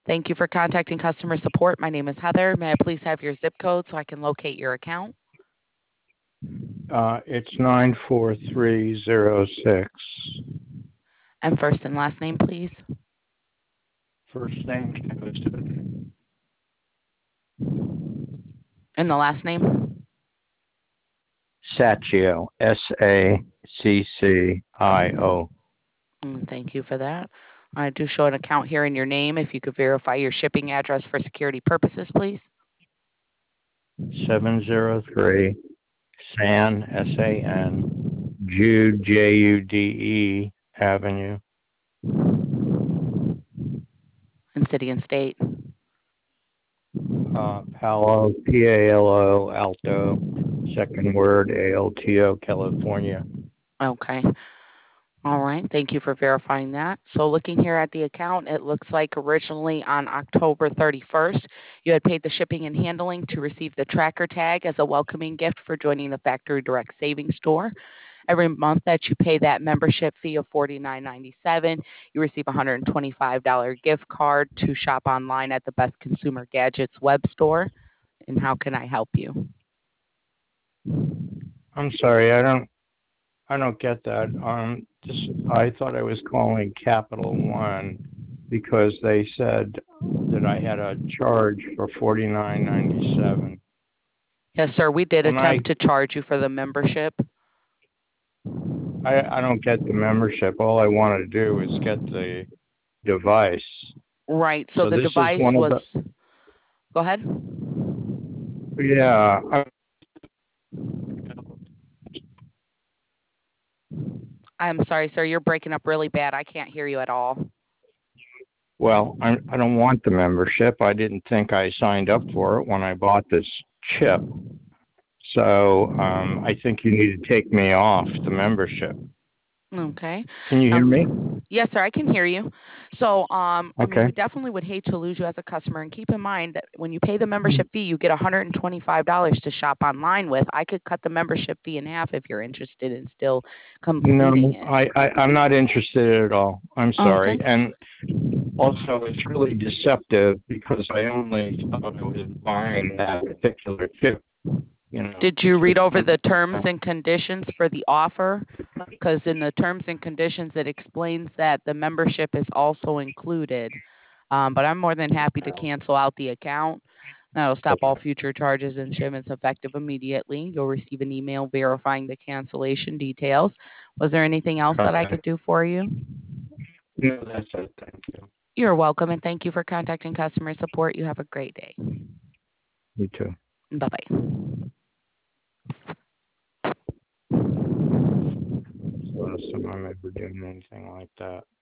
Thank you for contacting customer support. My name is Heather. May I please have your zip code so I can locate your account? It's 94306. And first and last name, please. First name Joseph. And the last name? Saccio. Saccio. Thank you for that. I do show an account here in your name. If you could verify your shipping address for security purposes, please. 703 San, S-A-N, Jude, Jude Avenue. And city and state. Palo, P-A-L-O, Alto, second word, A-L-T-O, California. Okay. All right. Thank you for verifying that. So looking here at the account, it looks like originally on October 31st, you had paid the shipping and handling to receive the tracker tag as a welcoming gift for joining the Factory Direct Savings Store. Every month that you pay that membership fee of $49.97, you receive a $125 gift card to shop online at the Best Consumer Gadgets web store. And how can I help you? I'm sorry, I don't get that. I thought I was calling Capital One because they said that I had a charge for $49.97. Yes, sir. We did attempt to charge you for the membership. I don't get the membership. All I want to do is get the device. Right. So the device was. Go ahead. Yeah. I'm sorry, sir. You're breaking up really bad. I can't hear you at all. Well, I don't want the membership. I didn't think I signed up for it when I bought this chip. So I think you need to take me off the membership. Okay. Can you hear me? Yes, sir. I can hear you. So, I mean, Okay. we definitely would hate to lose you as a customer. And keep in mind that when you pay the membership fee, you get $125 to shop online with. I could cut the membership fee in half if you're interested in still completing it. I'm not interested at all. I'm sorry. Okay. And also, it's really deceptive because I only thought I was buying that particular chip. Did you read over the terms and conditions for the offer? Because in the terms and conditions, it explains that the membership is also included. But I'm more than happy to cancel out the account. That'll stop all future charges and shipments effective immediately. You'll receive an email verifying the cancellation details. Was there anything else that I could do for you? No, that's it. Thank you. You're welcome, and thank you for contacting customer support. You have a great day. You too. Bye-bye. Last time I'm ever doing anything like that.